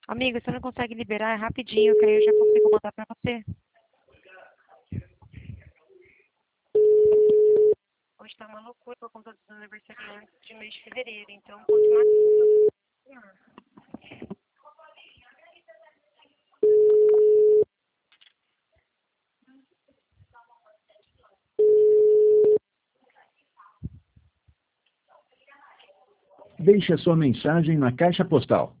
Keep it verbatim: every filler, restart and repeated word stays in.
Amigo, você não consegue liberar, é rapidinho, que aí eu já consigo mandar pra você. Hoje tá uma loucura por conta dos aniversariantes de mês de fevereiro, então quanto mais... Deixe a sua mensagem na caixa postal